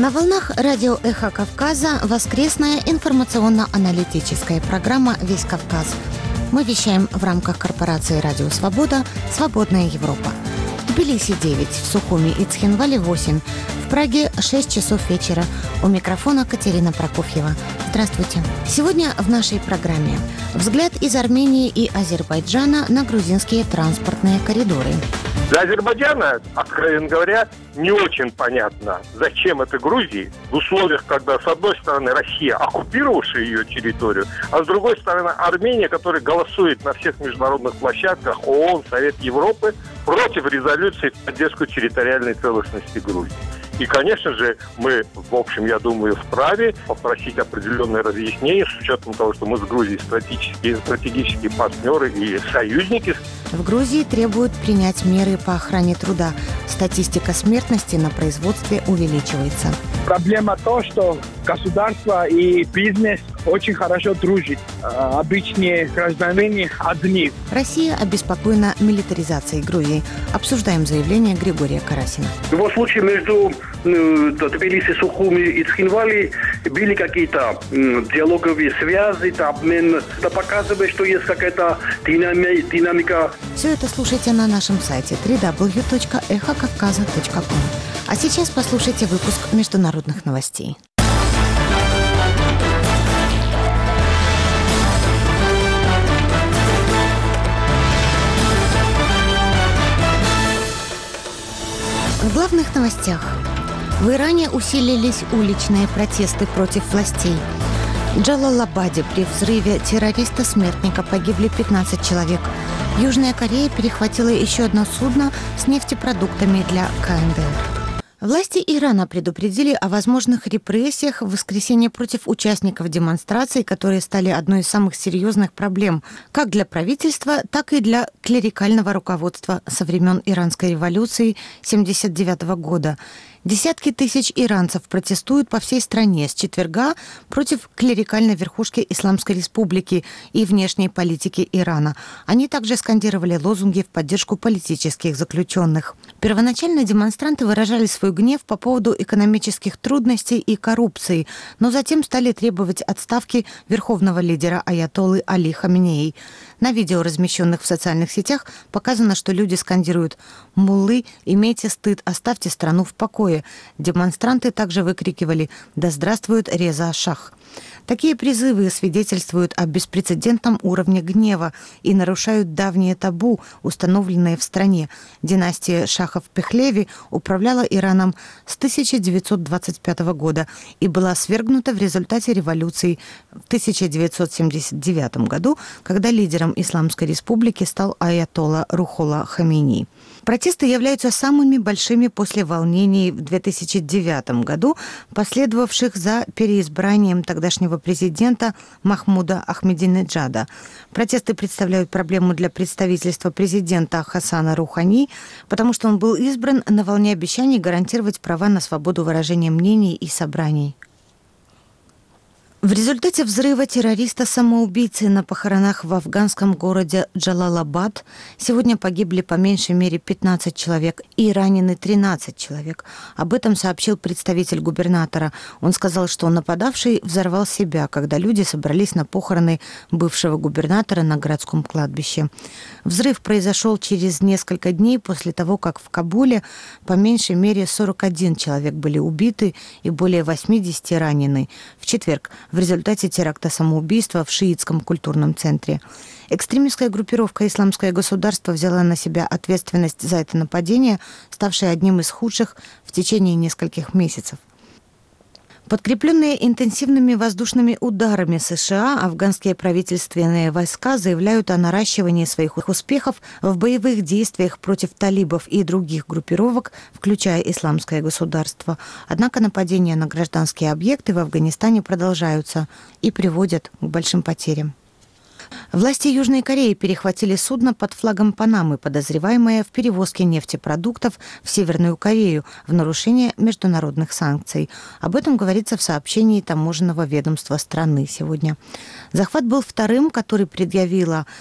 На волнах радио «Эхо Кавказа» воскресная информационно-аналитическая программа «Весь Кавказ». Мы вещаем в рамках корпорации «Радио Свобода. Свободная Европа». В Тбилиси 9, в Сухуми и Цхинвале 8, в Праге 6 часов вечера. У микрофона Катерина Прокофьева. Здравствуйте. Сегодня в нашей программе взгляд из Армении и Азербайджана на грузинские транспортные коридоры. Для Азербайджана, откровенно говоря, не очень понятно, зачем это Грузии в условиях, когда с одной стороны Россия, оккупировавшая ее территорию, а с другой стороны Армения, которая голосует на всех международных площадках ООН, Совет Европы против резолюции в поддержку территориальной целостности Грузии. И, конечно же, мы, в общем, я думаю, вправе попросить определенные разъяснения с учетом того, что мы с Грузией стратегические партнеры и союзники. В Грузии требуют принять меры по охране труда. Статистика смертности на производстве увеличивается. Проблема то, что государство и бизнес очень хорошо дружат. Обычные граждане одни. Россия обеспокоена милитаризацией Грузии. Обсуждаем заявление Григория Карасина. В любом случае, между Тбилиси, Сухуми и Цхинвали были какие-то диалоговые связи, обмен. Это показывает, что есть какая-то динамика. Все это слушайте на нашем сайте www.эхокавказа.ком. А сейчас послушайте выпуск международных новостей. В главных новостях. В Иране усилились уличные протесты против властей. В Джалалабаде при взрыве террориста-смертника погибли 15 человек. Южная Корея перехватила еще одно судно с нефтепродуктами для КНДР. Власти Ирана предупредили о возможных репрессиях в воскресенье против участников демонстраций, которые стали одной из самых серьезных проблем как для правительства, так и для клерикального руководства со времен Иранской революции 1979 года. Десятки тысяч иранцев протестуют по всей стране с четверга против клерикальной верхушки Исламской Республики и внешней политики Ирана. Они также скандировали лозунги в поддержку политических заключенных. Первоначально демонстранты выражали свой гнев по поводу экономических трудностей и коррупции, но затем стали требовать отставки верховного лидера аятоллы Али Хаминеи. На видео, размещенных в социальных сетях, показано, что люди скандируют «Муллы, имейте стыд, оставьте страну в покое». Демонстранты также выкрикивали «Да здравствует Реза Шах». Такие призывы свидетельствуют о беспрецедентном уровне гнева и нарушают давние табу, установленные в стране. Династия Шахов Пехлеви управляла Ираном с 1925 года и была свергнута в результате революции в 1979 году, когда лидером Исламской Республики стал аятолла Рухолла Хамини. Протесты являются самыми большими после волнений в 2009 году, последовавших за переизбранием тогдашнего президента Махмуда Ахмединеджада. Протесты представляют проблему для представительства президента Хасана Рухани, потому что он был избран на волне обещаний гарантировать права на свободу выражения мнений и собраний. В результате взрыва террориста-самоубийцы на похоронах в афганском городе Джалалабад сегодня погибли по меньшей мере 15 человек и ранены 13 человек. Об этом сообщил представитель губернатора. Он сказал, что нападавший взорвал себя, когда люди собрались на похороны бывшего губернатора на городском кладбище. Взрыв произошел через несколько дней после того, как в Кабуле по меньшей мере 41 человек были убиты и более 80 ранены. В четверг в результате теракта самоубийства в шиитском культурном центре. Экстремистская группировка «Исламское государство» взяла на себя ответственность за это нападение, ставшее одним из худших в течение нескольких месяцев. Подкрепленные интенсивными воздушными ударами США, афганские правительственные войска заявляют о наращивании своих успехов в боевых действиях против талибов и других группировок, включая Исламское государство. Однако нападения на гражданские объекты в Афганистане продолжаются и приводят к большим потерям. Власти Южной Кореи перехватили судно под флагом Панамы, подозреваемое в перевозке нефтепродуктов в Северную Корею в нарушение международных санкций. Об этом говорится в сообщении таможенного ведомства страны сегодня. Захват был вторым, который предъявила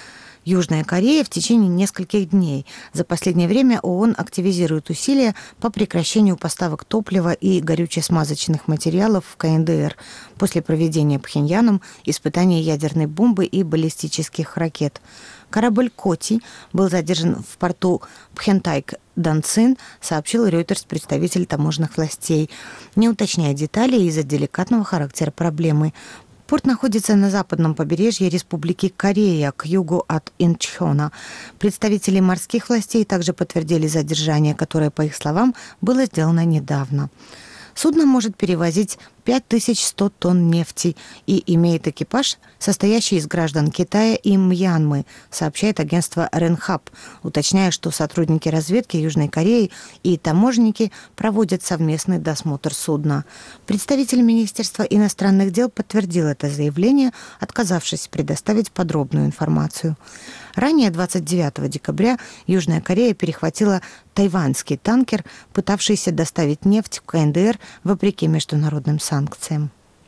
Южная Корея в течение нескольких дней. За последнее время ООН активизирует усилия по прекращению поставок топлива и горюче-смазочных материалов в КНДР после проведения Пхеньяном испытаний ядерной бомбы и баллистических ракет. Корабль «Коти» был задержан в порту Пхентайк-Данцин, сообщил Reuters представитель таможенных властей, не уточняя деталей из-за деликатного характера проблемы. Порт находится на западном побережье Республики Корея, к югу от Инчхона. Представители морских властей также подтвердили задержание, которое, по их словам, было сделано недавно. Судно может перевозить 5100 тонн нефти и имеет экипаж, состоящий из граждан Китая и Мьянмы, сообщает агентство Ренхап, уточняя, что сотрудники разведки Южной Кореи и таможенники проводят совместный досмотр судна. Представитель Министерства иностранных дел подтвердил это заявление, отказавшись предоставить подробную информацию. Ранее, 29 декабря, Южная Корея перехватила тайваньский танкер, пытавшийся доставить нефть в КНДР вопреки международным санкциям.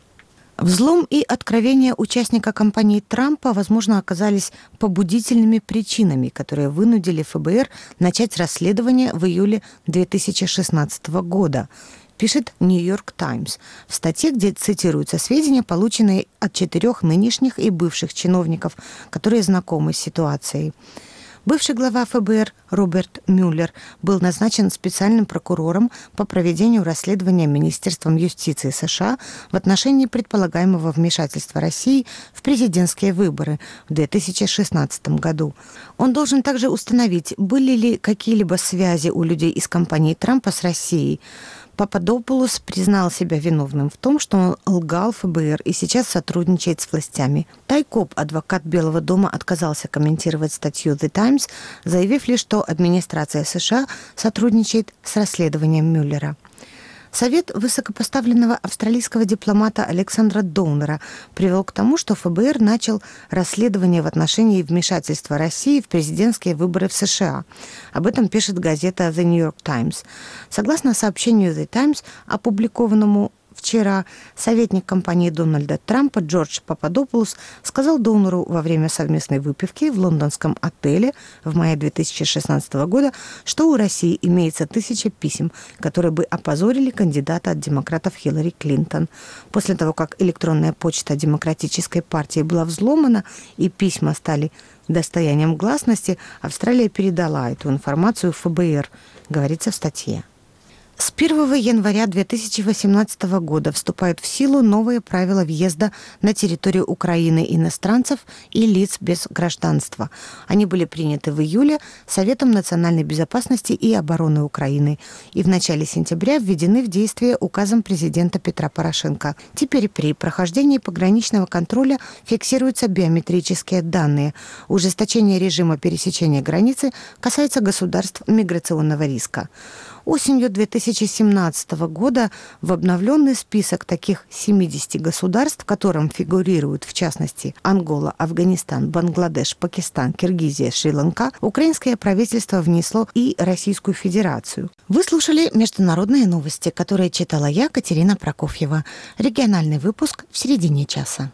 Взлом и откровения участника кампании Трампа, возможно, оказались побудительными причинами, которые вынудили ФБР начать расследование в июле 2016 года, пишет «Нью-Йорк Таймс» в статье, где цитируются сведения, полученные от 4 нынешних и бывших чиновников, которые знакомы с ситуацией. Бывший глава ФБР Роберт Мюллер был назначен специальным прокурором по проведению расследования Министерством юстиции США в отношении предполагаемого вмешательства России в президентские выборы в 2016 году. Он должен также установить, были ли какие-либо связи у людей из кампании Трампа с Россией. Пападопулос признал себя виновным в том, что он лгал ФБР и сейчас сотрудничает с властями. Taj Cobb, адвокат Белого дома, отказался комментировать статью The Times, заявив лишь, что администрация США сотрудничает с расследованием Мюллера. Совет высокопоставленного австралийского дипломата Александра Доунера привел к тому, что ФБР начал расследование в отношении вмешательства России в президентские выборы в США. Об этом пишет газета The New York Times. Согласно сообщению The Times, опубликованному вчера, советник компании Дональда Трампа Джордж Пападопулос сказал Доунеру во время совместной выпивки в лондонском отеле в мае 2016 года, что у России имеется 1000 писем, которые бы опозорили кандидата от демократов Хиллари Клинтон. После того, как электронная почта Демократической партии была взломана и письма стали достоянием гласности, Австралия передала эту информацию в ФБР, говорится в статье. С 1 января 2018 года вступают в силу новые правила въезда на территорию Украины иностранцев и лиц без гражданства. Они были приняты в июле Советом национальной безопасности и обороны Украины и в начале сентября введены в действие указом президента Петра Порошенко. Теперь при прохождении пограничного контроля фиксируются биометрические данные. Ужесточение режима пересечения границы касается государств миграционного риска. Осенью 2017 года в обновленный список таких 70 государств, в котором фигурируют, в частности, Ангола, Афганистан, Бангладеш, Пакистан, Киргизия, Шри-Ланка, украинское правительство внесло и Российскую Федерацию. Вы слушали международные новости, которые читала я, Катерина Прокофьева. Региональный выпуск в середине часа.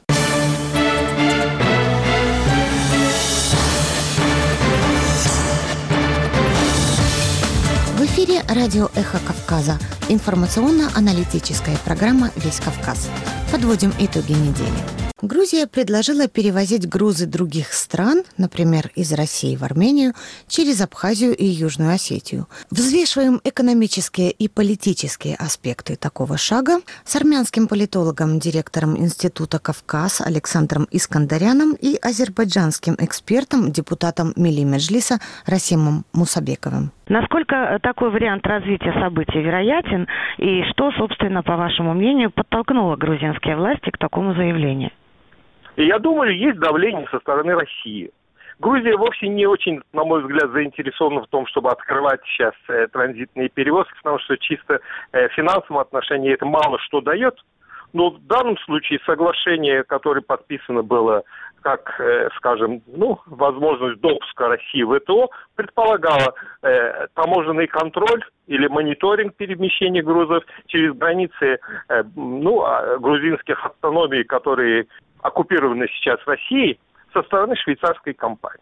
В эфире радио «Эхо Кавказа». Информационно-аналитическая программа «Весь Кавказ». Подводим итоги недели. Грузия предложила перевозить грузы других стран, например, из России в Армению, через Абхазию и Южную Осетию. Взвешиваем экономические и политические аспекты такого шага с армянским политологом, директором Института «Кавказ» Александром Искандаряном и азербайджанским экспертом, депутатом Милли Меджлиса Расимом Мусабековым. Насколько такой вариант развития событий вероятен и что, собственно, по вашему мнению, подтолкнуло грузинские власти к такому заявлению? И я думаю, есть давление со стороны России. Грузия вовсе не очень, на мой взгляд, заинтересована в том, чтобы открывать сейчас транзитные перевозки, потому что чисто в финансовом отношении это мало что дает. Но в данном случае соглашение, которое подписано было как, скажем, возможность допуска России в ВТО, предполагало таможенный контроль или мониторинг перемещения грузов через границы грузинских автономий, которые оккупированы сейчас Россией, со стороны швейцарской компании.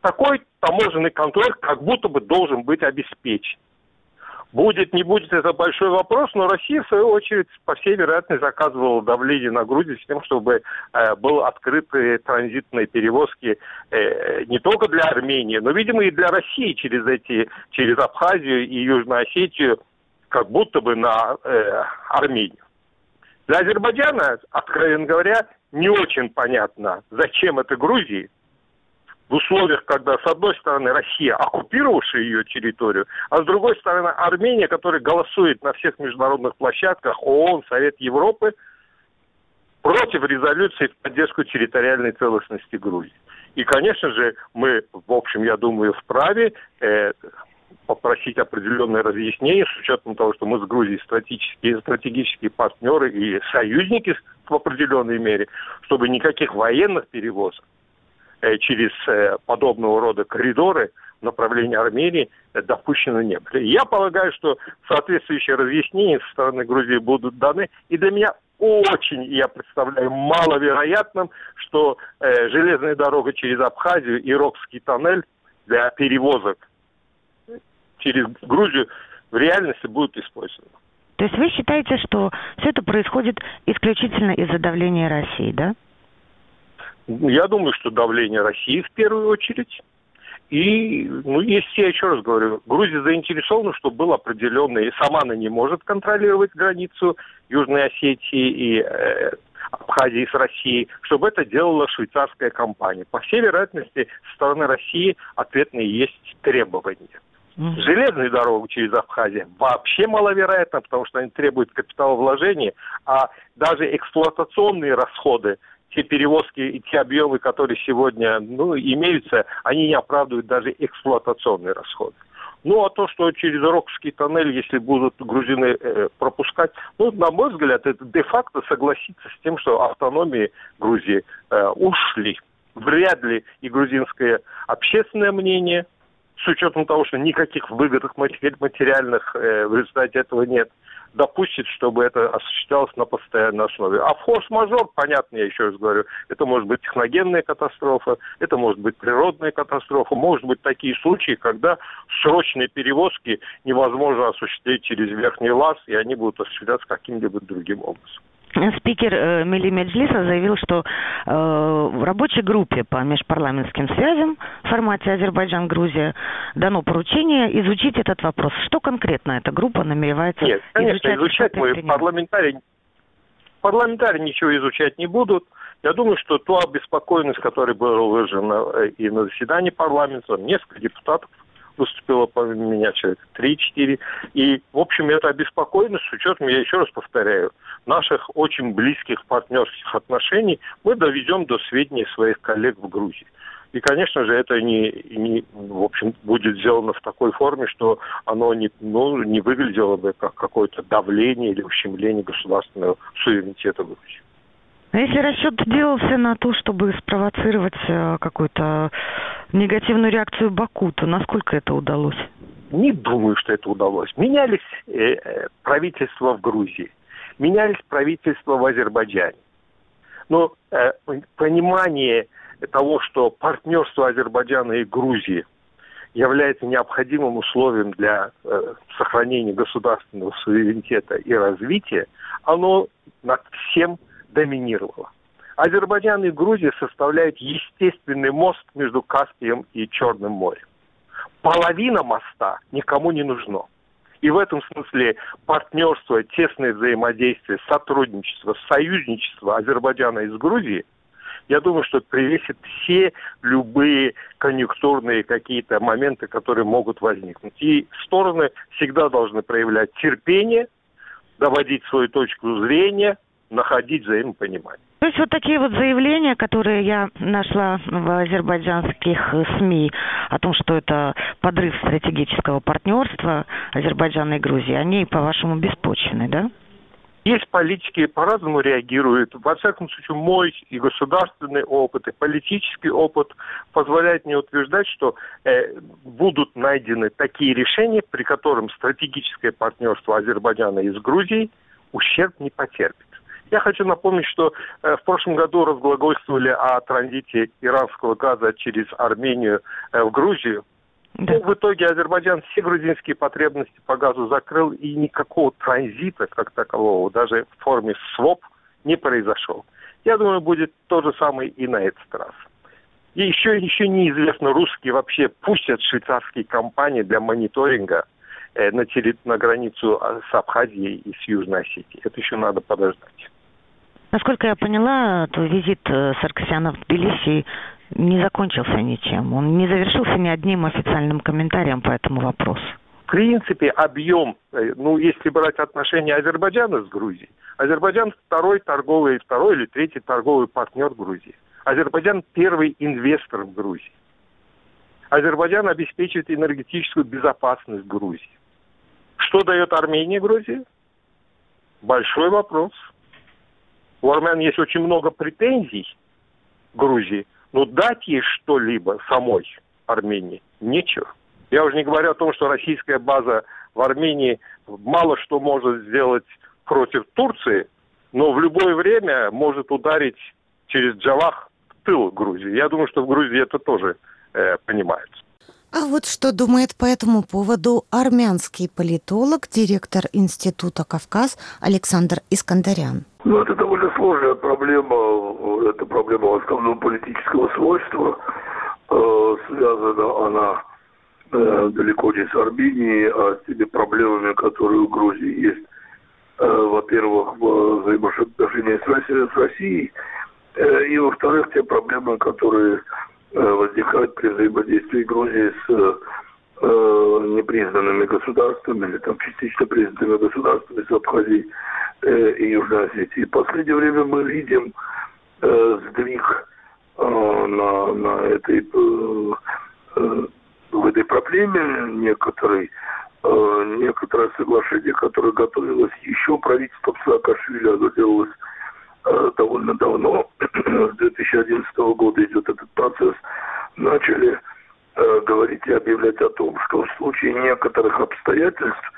такой таможенный контроль как будто бы должен быть обеспечен. Будет, не будет, это большой вопрос, но Россия, в свою очередь, по всей вероятности, оказывала давление на Грузию с тем, чтобы был открыты транзитные перевозки не только для Армении, но, видимо, и для России через Абхазию и Южную Осетию, как будто бы на Армению. Для Азербайджана, откровенно говоря, не очень понятно, зачем это Грузии, в условиях, когда, с одной стороны, Россия, оккупировавшая ее территорию, а с другой стороны, Армения, которая голосует на всех международных площадках ООН, Совет Европы, против резолюции в поддержку территориальной целостности Грузии. И, конечно же, мы, в общем, я думаю, вправе попросить определенное разъяснение, с учетом того, что мы с Грузией стратегические партнеры и союзники в определенной мере, чтобы никаких военных перевозок через подобного рода коридоры в направлении Армении допущено не были. Я полагаю, что соответствующие разъяснения со стороны Грузии будут даны. И для меня очень, я представляю, маловероятным, что железная дорога через Абхазию и Ирокский тоннель для перевозок через Грузию в реальности будут использованы. То есть вы считаете, что все это происходит исключительно из-за давления России, да? Я думаю, что давление России в первую очередь. И, если я еще раз говорю, Грузия заинтересована, чтобы был определенный, и сама она не может контролировать границу Южной Осетии и Абхазии с Россией, чтобы это делала швейцарская компания. По всей вероятности, со стороны России ответные есть требования. Железную дорогу через Абхазию вообще маловероятно, потому что они требуют капиталовложения, а даже эксплуатационные расходы, те перевозки и те объемы, которые сегодня имеются, они не оправдывают даже эксплуатационные расходы. А то, что через Ирокский тоннель, если будут грузины пропускать, на мой взгляд, это де-факто согласиться с тем, что автономии Грузии ушли. Вряд ли и грузинское общественное мнение, с учетом того, что никаких выгодных материальных в результате этого нет, допустит, чтобы это осуществлялось на постоянной основе. А форс-мажор, понятно, я еще раз говорю, это может быть техногенная катастрофа, это может быть природная катастрофа, может быть такие случаи, когда срочные перевозки невозможно осуществить через Верхний Лаз, и они будут осуществляться каким-либо другим образом. Спикер Милли Меджлиса заявил, что в рабочей группе по межпарламентским связям в формате Азербайджан-Грузия дано поручение изучить этот вопрос. Что конкретно эта группа намеревается изучать? Нет, конечно, изучать мы парламентарии ничего изучать не будут. Я думаю, что ту обеспокоенность, которая была выражена и на заседании парламента, несколько депутатов выступило помимо меня, человек 3-4. И, в общем, это обеспокоенность с учетом, я еще раз повторяю, наших очень близких партнерских отношений мы доведем до сведения своих коллег в Грузии. И, конечно же, это в общем, будет сделано в такой форме, что оно не выглядело бы как какое-то давление или ущемление государственного суверенитета Грузии. А если расчет делался на то, чтобы спровоцировать какую-то негативную реакцию Баку, то насколько это удалось? Не думаю, что это удалось. Менялись правительства в Грузии, менялись правительства в Азербайджане. Но понимание того, что партнерство Азербайджана и Грузии является необходимым условием для сохранения государственного суверенитета и развития, оно над всем доминировало. Азербайджан и Грузия составляют естественный мост между Каспием и Черным морем. Половина моста никому не нужна. И в этом смысле партнерство, тесное взаимодействие, сотрудничество, союзничество Азербайджана и с Грузией, я думаю, что превысит все любые конъюнктурные какие-то моменты, которые могут возникнуть. И стороны всегда должны проявлять терпение, доводить свою точку зрения, находить взаимопонимание. То есть вот такие вот заявления, которые я нашла в азербайджанских СМИ о том, что это подрыв стратегического партнерства Азербайджана и Грузии, они, по-вашему, беспочвенны, да? Есть политики, по-разному реагируют. Во всяком случае, мой и государственный опыт, и политический опыт позволяет мне утверждать, что будут найдены такие решения, при котором стратегическое партнерство Азербайджана и с Грузией ущерб не потерпит. Я хочу напомнить, что в прошлом году разглагольствовали о транзите иранского газа через Армению в Грузию. Да. В итоге Азербайджан все грузинские потребности по газу закрыл, и никакого транзита как такового, даже в форме своп, не произошел. Я думаю, будет то же самое и на этот раз. И еще неизвестно, русские вообще пустят швейцарские компании для мониторинга на границу с Абхазией и с Южной Осетией. Это еще надо подождать. Насколько я поняла, то визит Саркисяна в Тбилиси не закончился ничем. Он не завершился ни одним официальным комментарием по этому вопросу. В принципе, объем, если брать отношения Азербайджана с Грузией, Азербайджан второй или третий торговый партнер Грузии. Азербайджан первый инвестор в Грузии. Азербайджан обеспечивает энергетическую безопасность Грузии. Что дает Армения Грузии? Большой вопрос. У армян есть очень много претензий к Грузии, но дать ей что-либо самой Армении нечего. Я уже не говорю о том, что российская база в Армении мало что может сделать против Турции, но в любое время может ударить через Джавах в тыл Грузии. Я думаю, что в Грузии это тоже понимают. А вот что думает по этому поводу армянский политолог, директор Института «Кавказ» Александр Искандарян. Это довольно сложная проблема. Это проблема основного политического свойства. Связана она далеко не с Арменией, а с теми проблемами, которые у Грузии есть. Во-первых, взаимоотношения с Россией. И, во-вторых, те проблемы, которые возникают при взаимодействии Грузии с непризнанными государствами или частично признанными государствами, с Абхазией и Южной Осетией. В последнее время мы видим сдвиг в этой проблеме некоторое соглашение, которое готовилось еще правительством Саакашвили, оно делалось довольно давно, с 2011 года идет этот процесс, начали говорить и объявлять о том, что в случае некоторых обстоятельств,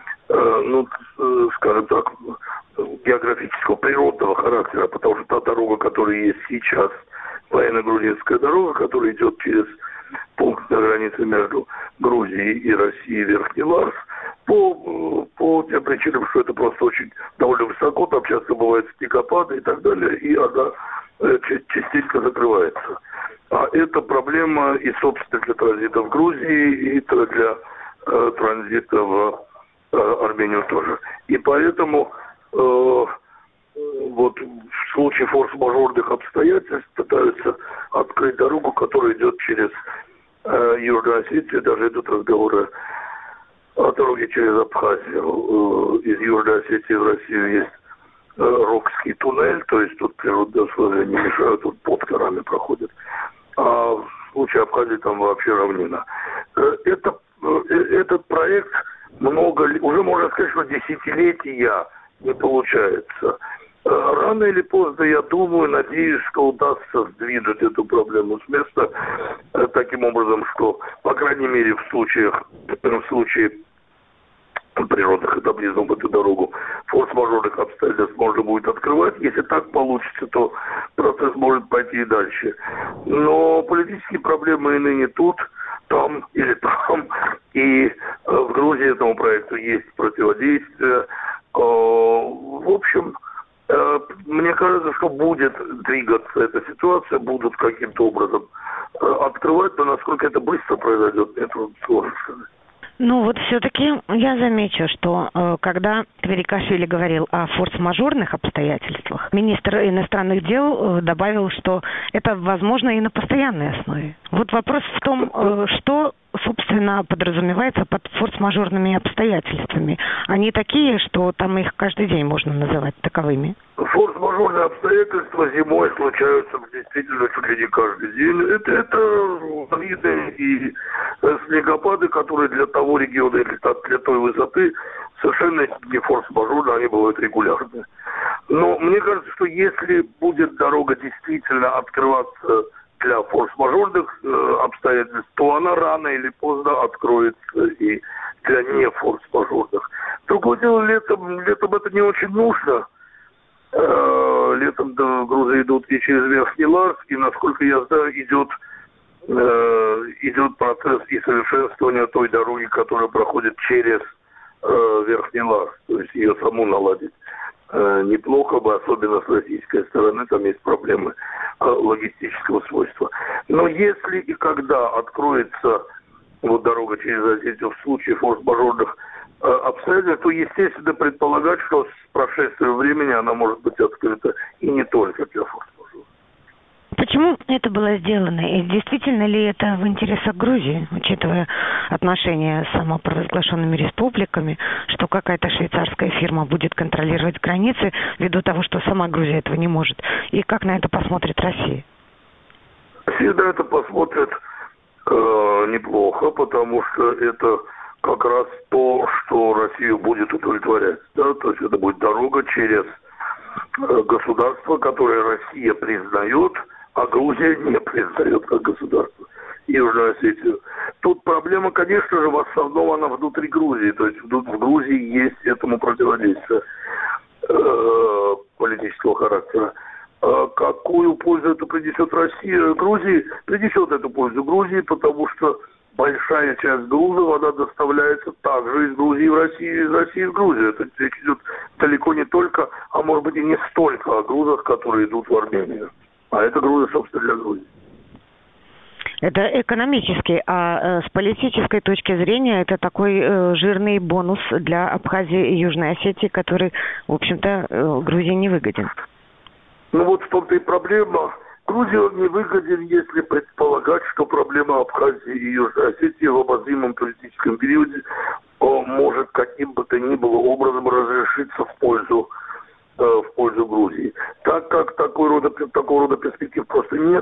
скажем так, географического, природного характера, потому что та дорога, которая есть сейчас, военно-грузинская дорога, которая идет через пункт на границе между Грузией и Россией, Верхний Ларс, по тем причинам, что это просто очень довольно высоко, там часто бывают снегопады и так далее, и она частенько закрывается. А это проблема и, собственно, для транзита в Грузии, и для транзита в Армению тоже. И поэтому вот в случае форс-мажорных обстоятельств пытаются открыть дорогу, которая идет через Южную Осетию. Даже идут разговоры о дороге через Абхазию. Из Южной Осетии в Россию есть Рокский туннель, то есть тут природные условия не мешают, тут под горами проходят. А в случае Абхазии там вообще равнина. Этот проект уже можно сказать, что десятилетия не получается. Рано или поздно, я думаю, надеюсь, что удастся сдвинуть эту проблему с места таким образом, что, по крайней мере, в случае природных катаклизмов эту дорогу форс-мажорных обстоятельств можно будет открывать. Если так получится, то процесс может пойти и дальше. Но политические проблемы и ныне тут, там или там. И в Грузии этому проекту есть противодействие. В общем, мне кажется, что будет двигаться эта ситуация, будут каким-то образом открывать, но насколько это быстро произойдет, это сложно сказать. Ну вот все-таки я замечу, что когда Кверикашвили говорил о форс-мажорных обстоятельствах, министр иностранных дел добавил, что это возможно и на постоянной основе. Вот вопрос в том, что, собственно, подразумевается под форс-мажорными обстоятельствами. Они такие, что там их каждый день можно называть таковыми. Форс-мажорные обстоятельства зимой случаются действительно чуть ли не каждый день. Это виды и снегопады, которые для того региона или для той высоты совершенно не форс-мажорные, они бывают регулярные. Но мне кажется, что если будет дорога действительно открываться для форс-мажорных обстоятельств, то она рано или поздно откроется и для не форс-мажорных. Другое дело, летом это не очень нужно. Летом до Грузии идут и через Верхний Ларс, и, насколько я знаю, идет процесс и совершенствования той дороги, которая проходит через Верхний Ларс, то есть ее саму наладить. Неплохо бы, особенно с российской стороны, там есть проблемы логистического свойства. Но если и когда откроется вот дорога через Осетию в случае форс-мажорных обстоятельств, то, естественно, предполагать, что с прошествием времени она может быть открыта и не только для форс-мажоров. Почему это было сделано? И действительно ли это в интересах Грузии, учитывая отношения с самопровозглашенными республиками, что какая-то швейцарская фирма будет контролировать границы, ввиду того, что сама Грузия этого не может? И как на это посмотрит Россия? Россия на это посмотрит неплохо, потому что это как раз то, что Россию будет удовлетворять. Да? То есть это будет дорога через государство, которое Россия признает, а Грузия не признает как государство Южную Осетию. Тут проблема, конечно же, в основном она внутри Грузии. То есть в Грузии есть этому противодействие политического характера. Какую пользу это принесет Россия? Грузии принесет эту пользу Грузии, потому что большая часть грузов, она доставляется также из Грузии в Россию, из России в Грузию. Это речь идет далеко не только, а может быть и не столько о грузах, которые идут в Армению. А это грузы, собственно, для Грузии. Это экономически, а с политической точки зрения это такой жирный бонус для Абхазии и Южной Осетии, который, в общем-то, Грузии не выгоден. Ну вот в том-то и проблема. Грузии он не выгоден, если предполагать, что проблема Абхазии и Южной Осетии в обозримом политическом периоде может каким бы то ни было образом разрешиться в пользу Грузии. Так как такого рода перспектив просто нет,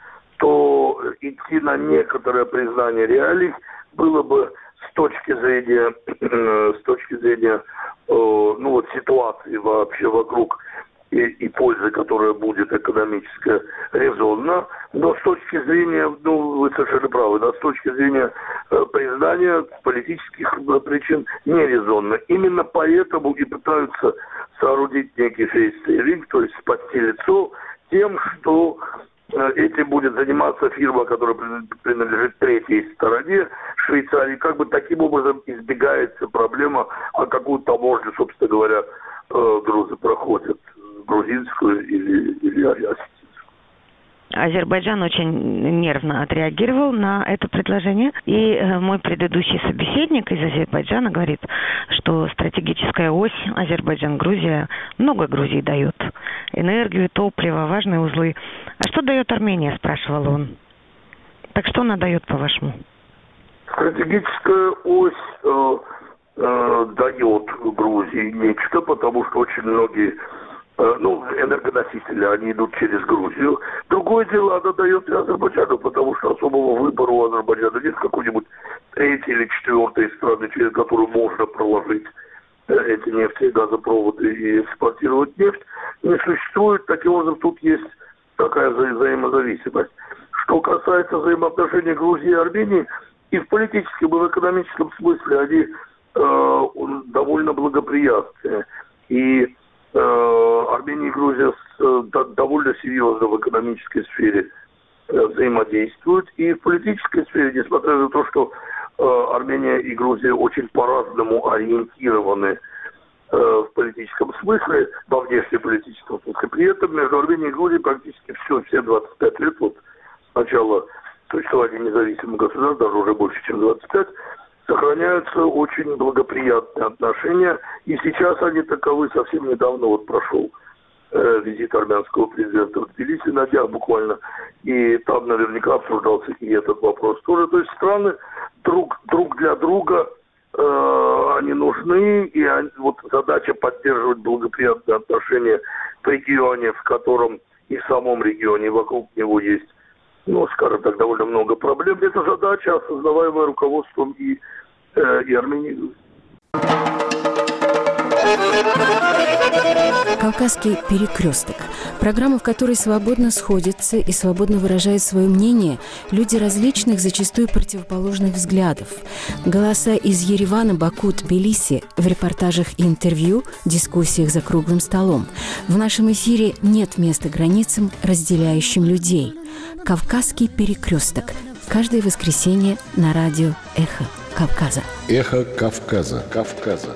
то идти на некоторое признание реалий было бы с точки зрения ситуации вообще вокруг и пользы, которая будет экономическая, резонно, но с точки зрения, вы совершенно правы, да, с точки зрения признания политических причин нерезонно. Именно поэтому и пытаются соорудить некий фейс-сейвинг, то есть спасти лицо тем, что этим будет заниматься фирма, которая принадлежит третьей стороне, Швейцарии. Как бы таким образом избегается проблема, а какую таможню, собственно говоря, грузы проходят, грузинскую или осетинскую. Азербайджан очень нервно отреагировал на это предложение. И мой предыдущий собеседник из Азербайджана говорит, что стратегическая ось Азербайджан-Грузия много Грузии дает. Энергию, топливо, важные узлы. А что дает Армения, спрашивал он. Так что она дает, по-вашему? Стратегическая ось дает Грузии нечто, потому что очень многие энергоносители, они идут через Грузию. Другое дело, она дает и Азербайджану, потому что особого выбора у Азербайджана нет какой-нибудь третьей или четвертой страны, через которую можно проложить эти нефти и газопроводы и экспортировать нефть. Не существует. Таким образом, тут есть такая взаимозависимость. Что касается взаимоотношений Грузии и Армении, и в политическом, и в экономическом смысле они довольно благоприятные. И Армения и Грузия довольно серьезно в экономической сфере взаимодействуют. И в политической сфере, несмотря на то, что Армения и Грузия очень по-разному ориентированы в политическом смысле, во внешнеполитическом смысле, при этом между Арменией и Грузией практически все 25 лет, вот с начала существования независимого государства, даже уже больше, чем 25, сохраняются очень благоприятные отношения, и сейчас они таковы. Совсем недавно вот прошел визит армянского президента в Тбилиси на днях буквально, и там наверняка обсуждался и этот вопрос тоже. То есть страны друг для друга они нужны, и вот задача поддерживать благоприятные отношения в регионе, в котором и в самом регионе, и вокруг него есть, скажем так, довольно много проблем. Это задача, осознаваемая руководством и Армении. «Кавказский перекресток» – программа, в которой свободно сходятся и свободно выражают свое мнение люди различных, зачастую противоположных взглядов. Голоса из Еревана, Баку, Тбилиси в репортажах и интервью, дискуссиях за круглым столом. В нашем эфире нет места границам, разделяющим людей. «Кавказский перекресток» – каждое воскресенье на радио «Эхо Кавказа». «Эхо Кавказа». Кавказа.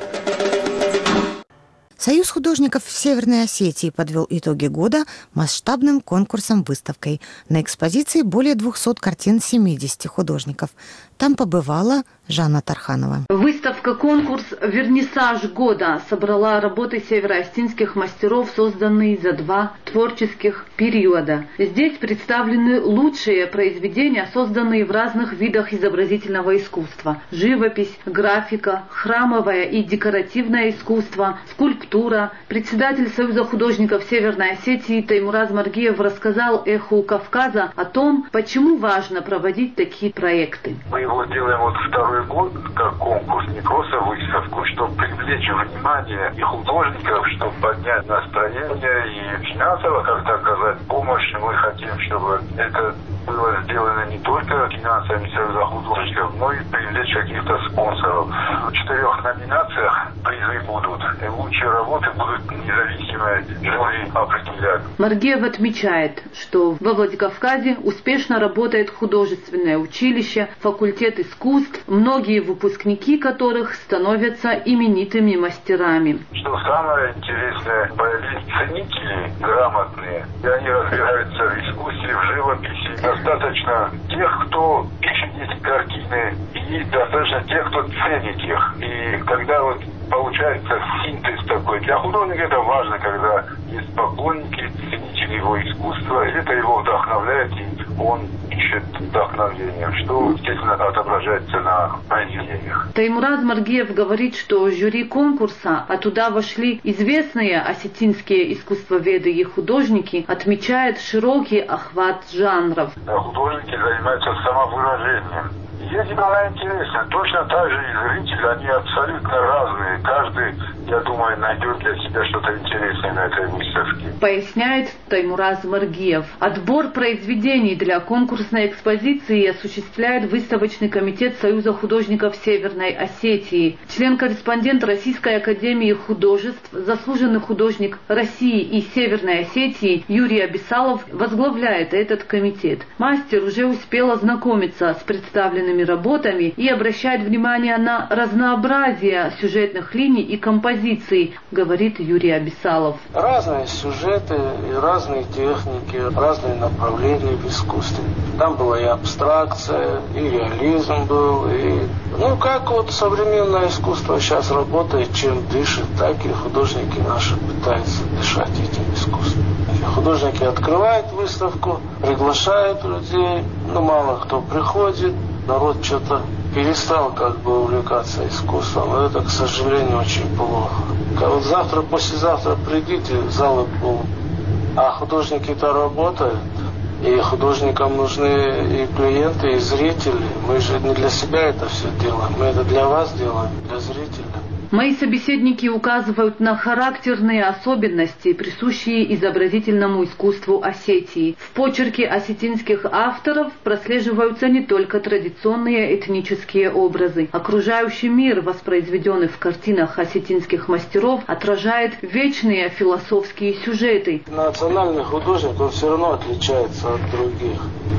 Союз художников Северной Осетии подвел итоги года масштабным конкурсом-выставкой. На экспозиции более 200 картин 70 художников. Там побывала Жанна Тарханова. Выставка-конкурс «Вернисаж года» собрала работы североосетинских мастеров, созданные за 2 творческих периода. Здесь представлены лучшие произведения, созданные в разных видах изобразительного искусства. Живопись, графика, храмовое и декоративное искусство, скульптура. Председатель Союза художников Северной Осетии Таймураз Маргиев рассказал «Эху Кавказа» о том, почему важно проводить такие проекты. Мы его делаем вот второй год как конкурс, не просто выставку, чтобы привлечь внимание и художников, чтобы поднять настроение и финансово как-то оказать помощь. Мы хотим, чтобы это было сделано не только финансами Союза художников, но и привлечь каких-то спонсоров. В 4 номинациях призы будут. И лучшие работы будут независимые жюри определять. Маргиев отмечает, что во Владикавказе успешно работает художественное училище, факультет искусств, многие выпускники которых становятся именитыми мастерами. Что самое интересное, появились ценители грамотные, и они разбираются в искусстве, в живописи. Достаточно тех, кто пишет эти картины, и достаточно тех, кто ценит их. И когда вот получается синтез такой. Для художника это важно, когда есть поклонники, ценители его искусства, и это его вдохновляет, и он ищет вдохновение, что, естественно, отображается на произведениях. Таймураз Маргиев говорит, что жюри конкурса, а туда вошли известные осетинские искусствоведы и художники, отмечает широкий охват жанров. Художники занимаются самовыражением. Если она интересна, точно так же и зрители, они абсолютно разные. Каждый, я думаю, найдет для себя что-то интересное на этой выставке. Поясняет Таймураз Маргиев. Отбор произведений для конкурсной экспозиции осуществляет выставочный комитет Союза художников Северной Осетии. Член-корреспондент Российской академии художеств, заслуженный художник России и Северной Осетии Юрий Абисалов возглавляет этот комитет. Мастер уже успел ознакомиться с представленными работами и обращает внимание на разнообразие сюжетных линий и композиций, говорит Юрий Абисалов. Разные сюжеты, и разные техники, разные направления в искусстве. Там была и абстракция, и реализм был, и... как вот современное искусство сейчас работает, чем дышит, так и художники наши пытаются дышать этим искусством. И художники открывают выставку, приглашают людей, мало кто приходит. Народ что-то перестал увлекаться искусством. Это, к сожалению, очень плохо. Вот завтра, послезавтра придите, залы полны. А художники-то работают. И художникам нужны и клиенты, и зрители. Мы же не для себя это все делаем. Мы это для вас делаем, для зрителей. Мои собеседники указывают на характерные особенности, присущие изобразительному искусству Осетии. В почерке осетинских авторов прослеживаются не только традиционные этнические образы. Окружающий мир, воспроизведенный в картинах осетинских мастеров, отражает вечные философские сюжеты. Национальный художник, он все равно отличается от других.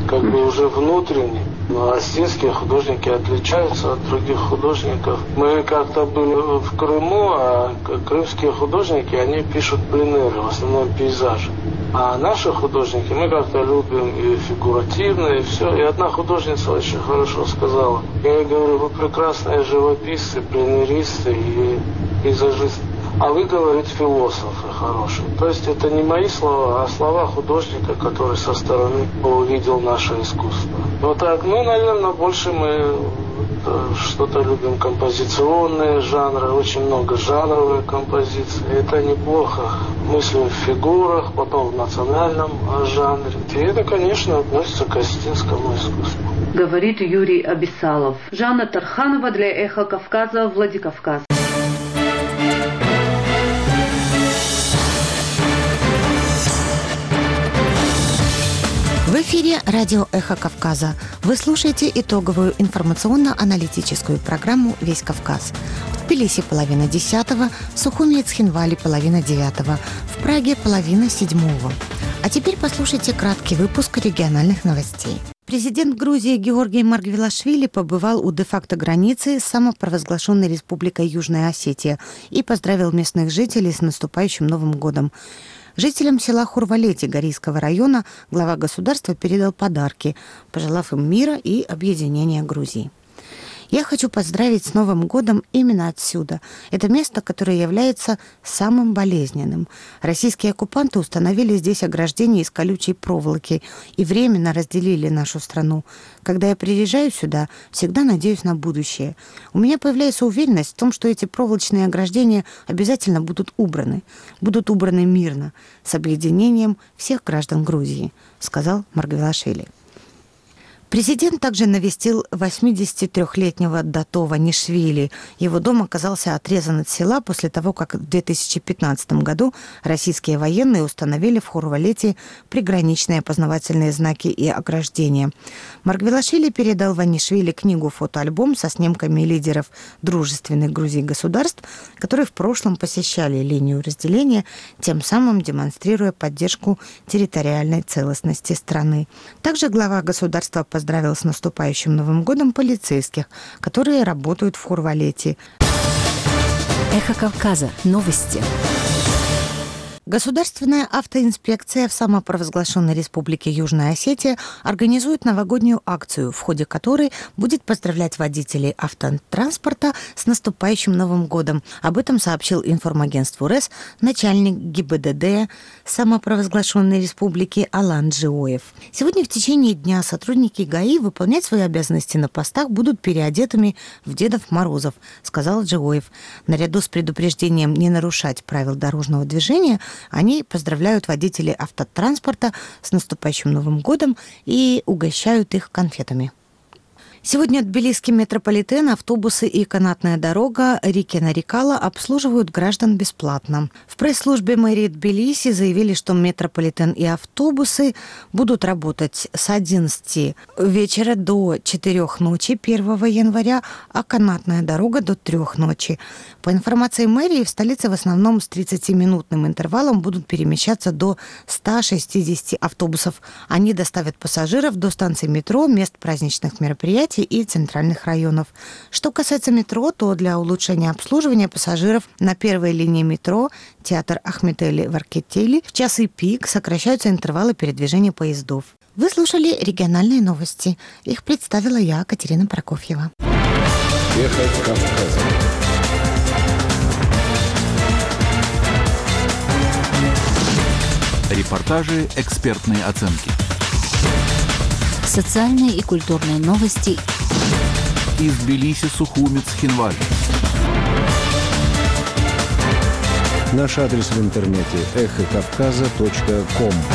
Уже внутренне. Но осетинские художники отличаются от других художников. Мы как-то были в Крыму, а крымские художники, они пишут пленеры, в основном пейзажи. А наши художники, мы как-то любим и фигуративно, и все. И одна художница очень хорошо сказала. Я ей говорю, вы прекрасные живописцы, пленеристы и пейзажисты. А вы, говорит, философы хорошие. То есть это не мои слова, а слова художника, который со стороны увидел наше искусство. Вот так, наверное, больше мы что-то любим композиционные жанры, очень много жанровые композиции. Это неплохо. Мыслим в фигурах, потом в национальном жанре. И это, конечно, относится к осетинскому искусству. Говорит Юрий Абисалов. Жанна Тарханова для «Эхо Кавказа», Владикавказ. эфире радио «Эхо Кавказа». Вы слушаете итоговую информационно-аналитическую программу «Весь Кавказ». В Тбилиси 9:30, в Сухуми и Цхинвали 9:30, в Праге 6:30. А теперь послушайте краткий выпуск региональных новостей. Президент Грузии Георгий Маргвелашвили побывал у де-факто границы с самопровозглашенной Республикой Южная Осетия и поздравил местных жителей с наступающим Новым годом. Жителям села Хурвалети Горийского района глава государства передал подарки, пожелав им мира и объединения Грузии. Я хочу поздравить с Новым годом именно отсюда. Это место, которое является самым болезненным. Российские оккупанты установили здесь ограждение из колючей проволоки и временно разделили нашу страну. Когда я приезжаю сюда, всегда надеюсь на будущее. У меня появляется уверенность в том, что эти проволочные ограждения обязательно будут убраны. Будут убраны мирно, с объединением всех граждан Грузии, сказал Маргвелашвили. Президент также навестил 83-летнего Дато Ванишвили. Его дом оказался отрезан от села после того, как в 2015 году российские военные установили в Хурвалете приграничные опознавательные знаки и ограждения. Маргвелашвили передал Ванишвили книгу-фотоальбом со снимками лидеров дружественных Грузии государств, которые в прошлом посещали линию разделения, тем самым демонстрируя поддержку территориальной целостности страны. Также глава государства поздравил с наступающим Новым годом полицейских, которые работают в Хурвалете. Эхо Кавказа. Новости. Государственная автоинспекция в самопровозглашенной Республике Южная Осетия организует новогоднюю акцию, в ходе которой будет поздравлять водителей автотранспорта с наступающим Новым годом. Об этом сообщил информагентству РЭС начальник ГИБДД самопровозглашенной Республики Алан Джиоев. Сегодня в течение дня сотрудники ГАИ выполнять свои обязанности на постах будут переодетыми в Дедов Морозов, сказал Джиоев. Наряду с предупреждением не нарушать правил дорожного движения, они поздравляют водителей автотранспорта с наступающим Новым годом и угощают их конфетами. Сегодня тбилисский метрополитен, автобусы и канатная дорога Рикена-Рикала обслуживают граждан бесплатно. В пресс-службе мэрии Тбилиси заявили, что метрополитен и автобусы будут работать с 11 вечера до 4 ночи 1 января, а канатная дорога до 3 ночи. По информации мэрии, в столице в основном с 30-минутным интервалом будут перемещаться до 160 автобусов. Они доставят пассажиров до станций метро, мест праздничных мероприятий и центральных районов. Что касается метро, то для улучшения обслуживания пассажиров на первой линии метро театр Ахметели в Аркетели в часы пик сокращаются интервалы передвижения поездов. Вы слушали региональные новости. Их представила я, Катерина Прокофьева. Эхо Кавказа. Репортажи, экспертные оценки. Социальные и культурные новости из Тбилиси, Сухуми, Цхинвали. Наш адрес в интернете эхокавказа.ком.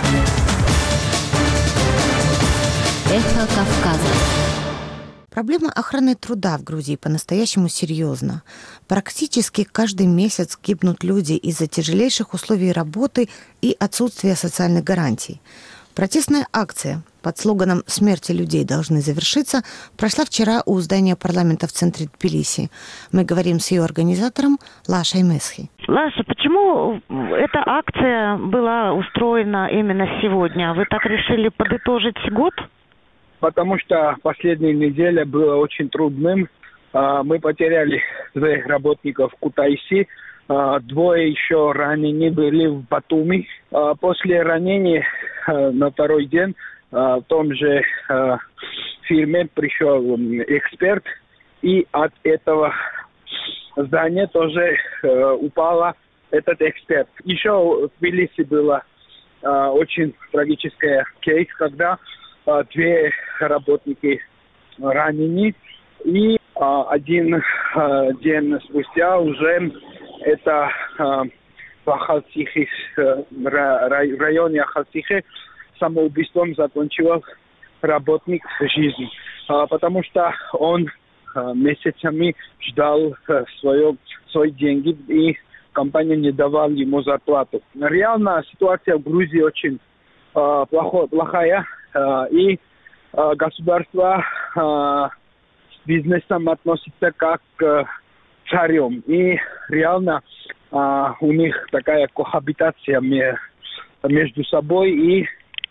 Эхо Кавказа. Проблема охраны труда в Грузии по-настоящему серьезна. Практически каждый месяц гибнут люди из-за тяжелейших условий работы и отсутствия социальных гарантий. Протестная акция под слоганом «Смерти людей должны завершиться» прошла вчера у здания парламента в центре Тбилиси. Мы говорим с ее организатором Лашей Месхи. Лаша, почему эта акция была устроена именно сегодня? Вы так решили подытожить год? Потому что последняя неделя была очень трудным. Мы потеряли 2 работников в Кутайси. 2 еще ранены были в Батуми. После ранения на 2-й день в том же фирме пришел эксперт, и от этого здания тоже упал этот эксперт. Еще в Тбилиси была очень трагическая кейс, когда 2 работники ранены, и 1 день спустя уже это в Ахалтихе, в районе Ахалтихе, самоубийством закончил работник жизни, потому что он месяцами ждал свои деньги, и компания не давала ему зарплату. Реально ситуация в Грузии очень плохая. и государство с бизнесом относится как к царем. И реально у них такая кохабитация между собой, и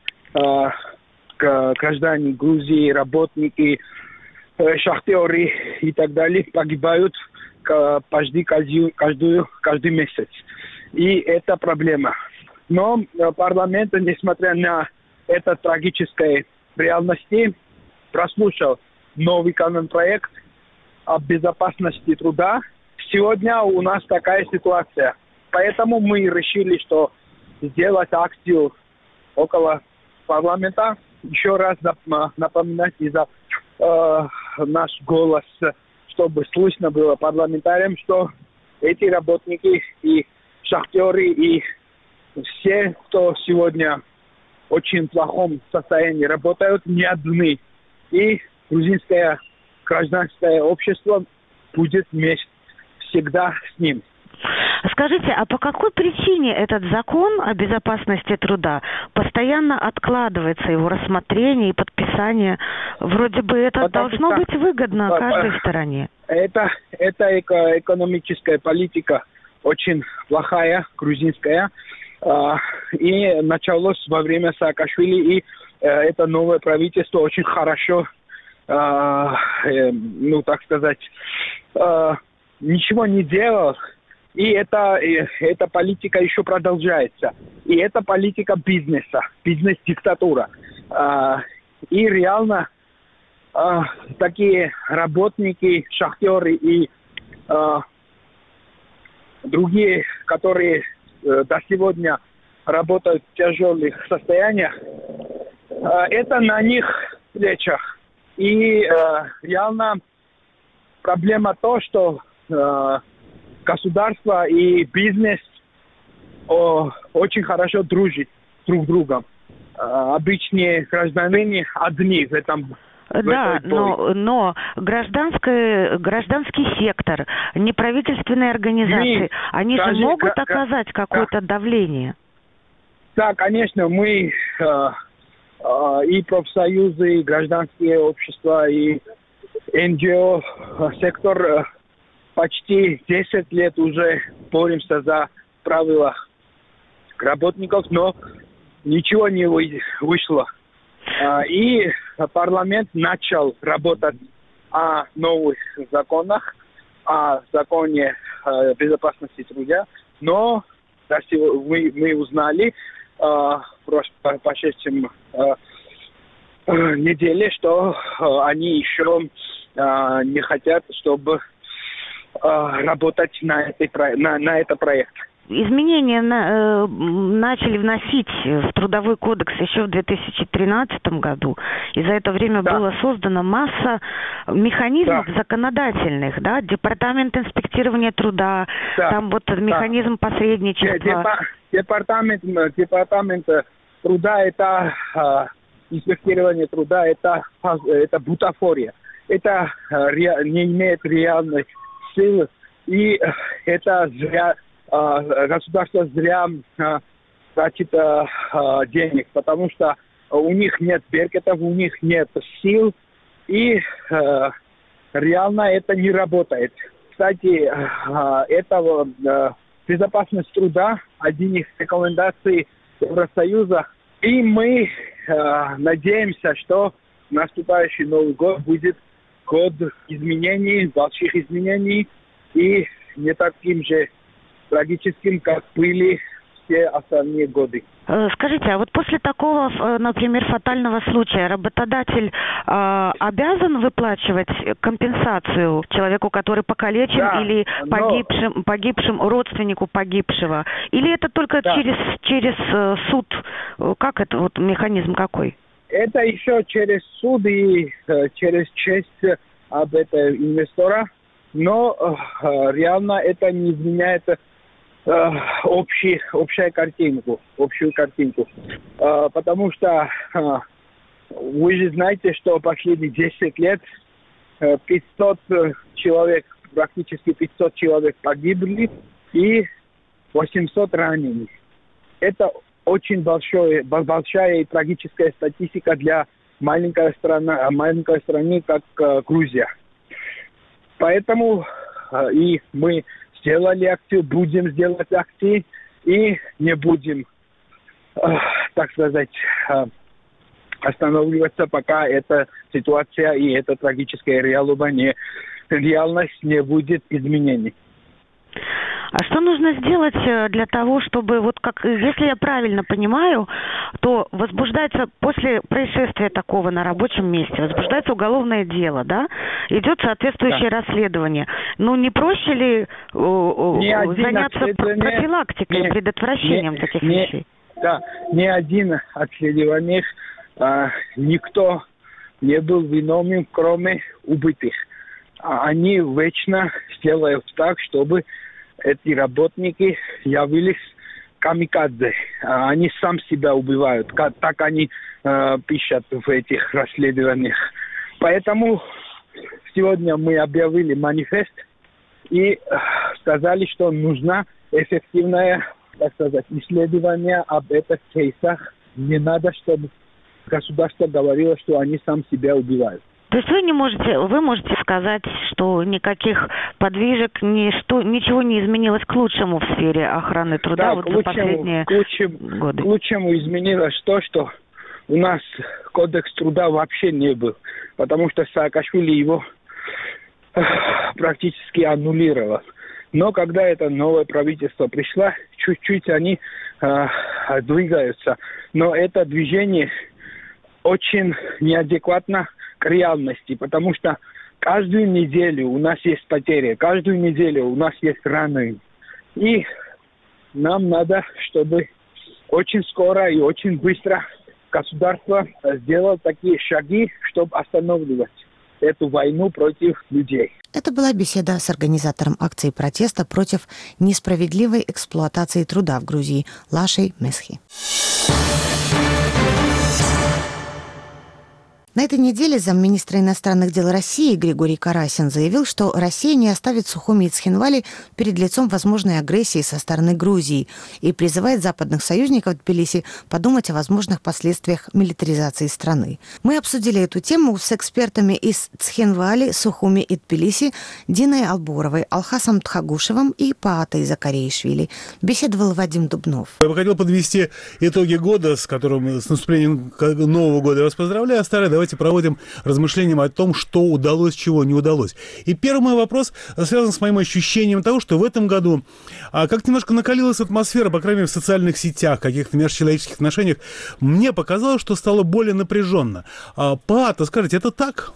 граждане Грузии, работники, шахтеры и так далее погибают почти каждый месяц. И это проблема. Но парламент, несмотря на это трагическое реальности, прослушал новый законопроект о безопасности труда. Сегодня у нас такая ситуация. Поэтому мы решили, что сделать акцию около парламента. Еще раз напоминать за наш голос, чтобы слышно было парламентариям, что эти работники и шахтеры, и все, кто сегодня в очень плохом состоянии работают, не одни. И грузинское гражданское общество будет вместе всегда с ним. Скажите, а по какой причине этот закон о безопасности труда постоянно откладывается, его рассмотрение и подписание? Вроде бы это должно быть выгодно каждой стороне. Это экономическая политика очень плохая, грузинская. И началось во время Саакашвили, и это новое правительство очень хорошо, так сказать, ничего не делало. И эта политика еще продолжается. И это политика бизнеса, бизнес-диктатура. И реально такие работники, шахтеры и другие, которые до сегодня работают в тяжелых состояниях, это на них плечах. И реально проблема то, что государство и бизнес очень хорошо дружат друг с другом. Обычные граждане одни в этом. Да, но гражданский сектор, неправительственные организации, они же могут оказать какое-то давление. Да, конечно, мы и профсоюзы, и гражданские общества, и НГО сектор почти 10 лет уже боремся за правила работников, но ничего не вышло. И парламент начал работать о новых законах, о законе безопасности труда, но мы узнали в прошедшем неделе, что они еще не хотят, чтобы работать на этот проект. Изменения начали вносить в Трудовой кодекс еще в 2013 году. И за это время была создана масса механизмов законодательных, да, департамент инспектирования труда, там вот механизм посредничества. Департамент труда, это инспектирование труда, это бутафория. Это не имеет реальной силы, и это зря. Государство зря тратит денег, потому что у них нет беркетов, у них нет сил, и реально это не работает. Кстати, это безопасность труда, один из рекомендаций Евросоюза, и мы надеемся, что наступающий Новый год будет год изменений, больших изменений, и не таким же трагическим, как были все остальные годы. Скажите, а вот после такого, например, фатального случая работодатель обязан выплачивать компенсацию человеку, который покалечен, или погибшим родственнику погибшего? Или это только через суд? Как это, вот механизм какой? Это еще через суд и через честь об этом инвестора, но реально это не изменяет общую картинку. Потому что вы же знаете, что последние 10 лет 500 человек, практически 500 человек погибли и 800 ранены. Это очень большая и трагическая статистика для маленькой страны, как Грузия. Поэтому и мы сделали акцию, будем сделать акции и не будем, так сказать, останавливаться, пока эта ситуация и эта трагическая реальность не будет изменений. А что нужно сделать для того, чтобы, вот как, если я правильно понимаю, то возбуждается после происшествия такого на рабочем месте, возбуждается уголовное дело, да? Идет соответствующее расследование. Ну, не проще ли заняться профилактикой, предотвращением таких вещей? Да, ни один расследование, никто не был виновен, кроме убитых. Они вечно делают так, чтобы эти работники явились камикадзе. Они сам себя убивают. Так они пишут в этих расследованиях. Поэтому сегодня мы объявили манифест и сказали, что нужно эффективное, так сказать, исследование об этих кейсах. Не надо, чтобы государство говорило, что они сам себя убивают. То есть вы можете сказать, что никаких подвижек, ничего не изменилось к лучшему в сфере охраны труда за последние годы? К лучшему изменилось то, что у нас кодекс труда вообще не был, потому что Саакашвили его практически аннулировал. Но когда это новое правительство пришло, чуть-чуть они двигаются. Но это движение очень неадекватно к реальности, потому что каждую неделю у нас есть потери, каждую неделю у нас есть раны. И нам надо, чтобы очень скоро и очень быстро государство сделало такие шаги, чтобы останавливать эту войну против людей. Это была беседа с организатором акции протеста против несправедливой эксплуатации труда в Грузии Лашей Месхи. На этой неделе замминистра иностранных дел России Григорий Карасин заявил, что Россия не оставит Сухуми и Цхинвали перед лицом возможной агрессии со стороны Грузии и призывает западных союзников Тбилиси подумать о возможных последствиях милитаризации страны. Мы обсудили эту тему с экспертами из Цхинвали, Сухуми и Тбилиси Диной Албуровой, Алхасом Тхагушевым и Паатой Закареишвили. Беседовал Вадим Дубнов. Я бы хотел подвести итоги года, с наступлением Нового года. Я вас поздравляю, старый. Давайте проводим размышления о том, что удалось, чего не удалось. И первый мой вопрос связан с моим ощущением того, что в этом году как немножко накалилась атмосфера, по крайней мере, в социальных сетях, каких-то межчеловеческих отношениях. Мне показалось, что стало более напряженно. Паата, скажите, это так?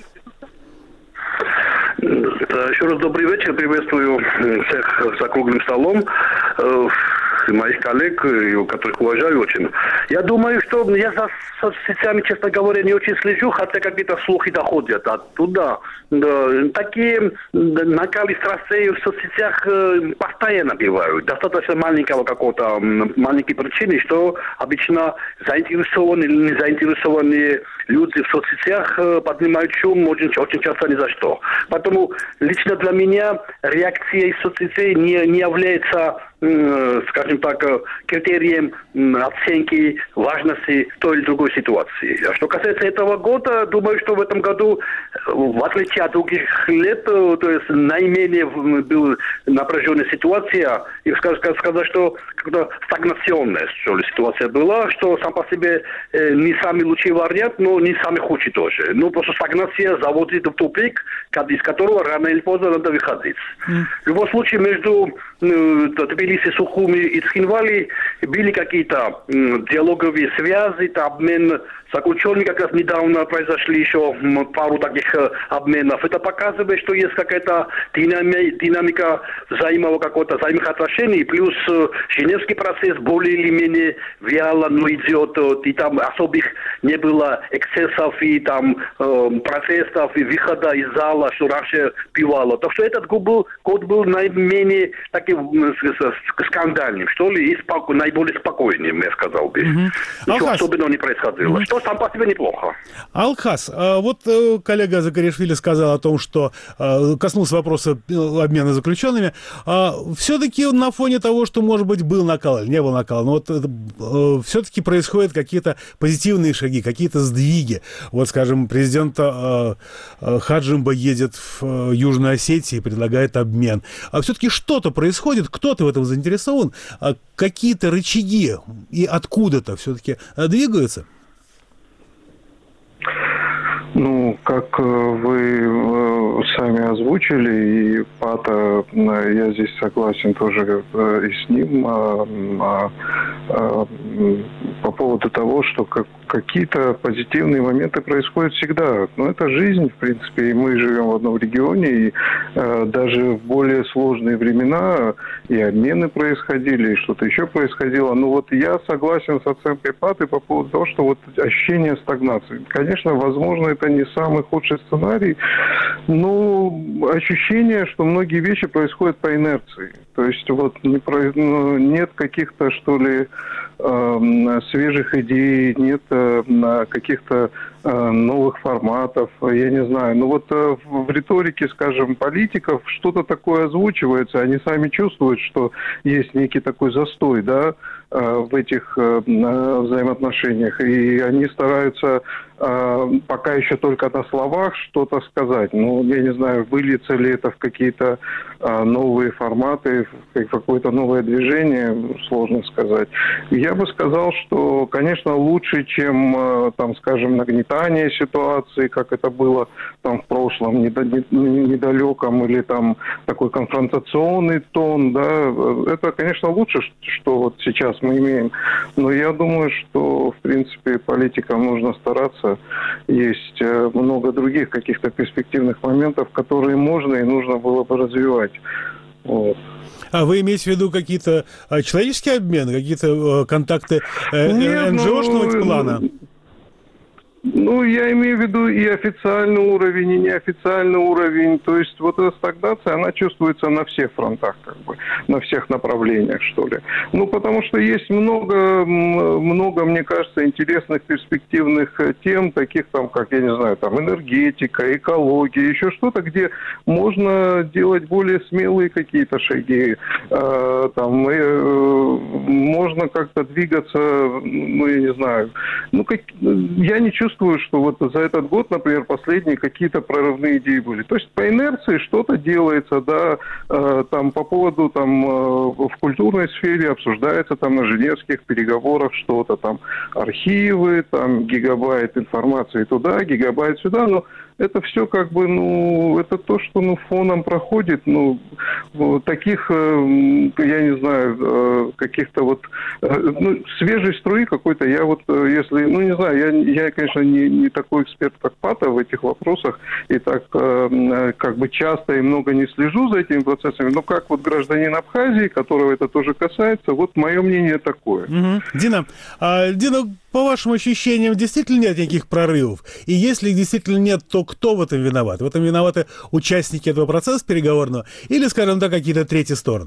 Еще раз добрый вечер. Приветствую всех за круглым столом. Моих коллег, которых уважаю очень. Я думаю, что я за соцсетями, честно говоря, не очень слежу, хотя какие-то слухи доходят оттуда. Да, такие накалы страстей в соцсетях постоянно бывают. Достаточно маленькой причины, что обычно заинтересованные или не заинтересованные люди в соцсетях поднимают шум очень часто ни за что. Поэтому лично для меня реакция из соцсетей не является, скажем так, критерием оценки важности той или другой ситуации. А что касается этого года, думаю, что в этом году, в отличие от других лет, то есть наименее была напряженная ситуация, и сказать, что как-то стагнационная ситуация была, что сам по себе не самый лучший вариант, но не самый худший тоже. Ну, просто стагнация заводит в тупик, из которого рано или поздно надо выходить. В любом случае, между Тбилиси, Сухуми и Цхинвали были какие-то диалоговые связи, обмен заключенными, как раз недавно произошли еще пару таких обменов. Это показывает, что есть какая-то динамика взаимных отношений, плюс Женевский процесс более или менее вяло идет, и там особых не было эксцессов и там протестов и выхода из зала, что раньше бывало. Так что этот год был наименее таким скандальным, что ли, и более спокойным, я сказал бы. Ничего особенного не происходило. Что сам по себе неплохо. Алхаз, вот коллега Закаришвили сказал о том, что коснулся вопроса обмена заключенными. Все-таки на фоне того, что, может быть, был накал или не был накал, но вот все-таки происходят какие-то позитивные шаги, какие-то сдвиги. Вот, скажем, президент Хаджимба едет в Южную Осетию и предлагает обмен. А все-таки что-то происходит, кто-то в этом заинтересован, какие-то рычаги и откуда-то все-таки двигаются? Ну, как вы сами озвучили, и Пата, я здесь согласен тоже и с ним, по поводу того, что какие-то позитивные моменты происходят всегда. Но это жизнь, в принципе, и мы живем в одном регионе, и даже в более сложные времена и обмены происходили, и что-то еще происходило. Но вот я согласен с оценкой Паты по поводу того, что вот ощущение стагнации. Конечно, возможно, это не самый худший сценарий, но ощущение, что многие вещи происходят по инерции. То есть вот нет каких-то, что ли, свежих идей, нет каких-то новых форматов, я не знаю. Но вот в риторике, скажем, политиков что-то такое озвучивается, они сами чувствуют, что есть некий такой застой, да, в этих взаимоотношениях, и они стараются пока еще только на словах что-то сказать. Ну, я не знаю, выльется ли это в какие-то новые форматы, в какое-то новое движение, сложно сказать. Я бы сказал, что, конечно, лучше, чем, там, скажем, нагнетание ситуации, как это было там в прошлом, недалеком, или там такой конфронтационный тон, да, это, конечно, лучше, что вот сейчас мы имеем. Но я думаю, что, в принципе, политикам нужно стараться. Есть много других каких-то перспективных моментов, которые можно и нужно было бы развивать. Вот. А вы имеете в виду какие-то человеческие обмены, какие-то контакты НГОшного плана? Ну, я имею в виду и официальный уровень, и неофициальный уровень. То есть вот эта стагнация, она чувствуется на всех фронтах, как бы, на всех направлениях, что ли. Ну, потому что есть много, мне кажется, интересных перспективных тем, таких там, как, я не знаю, там, энергетика, экология, еще что-то, где можно делать более смелые какие-то шаги. Можно как-то двигаться, ну, я не знаю. Ну, я не чувствую, что вот за этот год, например, последние какие-то прорывные идеи были. То есть по инерции что-то делается, да, там по поводу там в культурной сфере обсуждается там на женевских переговорах что-то там, архивы, там гигабайт информации туда, гигабайт сюда, но это все как бы, ну, это то, что, ну, фоном проходит, ну, таких, я не знаю, каких-то вот, ну, свежей струи какой-то, я вот, если, ну, не знаю, я конечно, не такой эксперт, как Пата в этих вопросах, и так, как бы, часто и много не слежу за этими процессами, но как вот гражданин Абхазии, которого это тоже касается, вот мое мнение такое. Дина, по вашим ощущениям, действительно нет никаких прорывов? И если их действительно нет, то кто в этом виноват? В этом виноваты участники этого процесса переговорного или, скажем так, какие-то третьи стороны?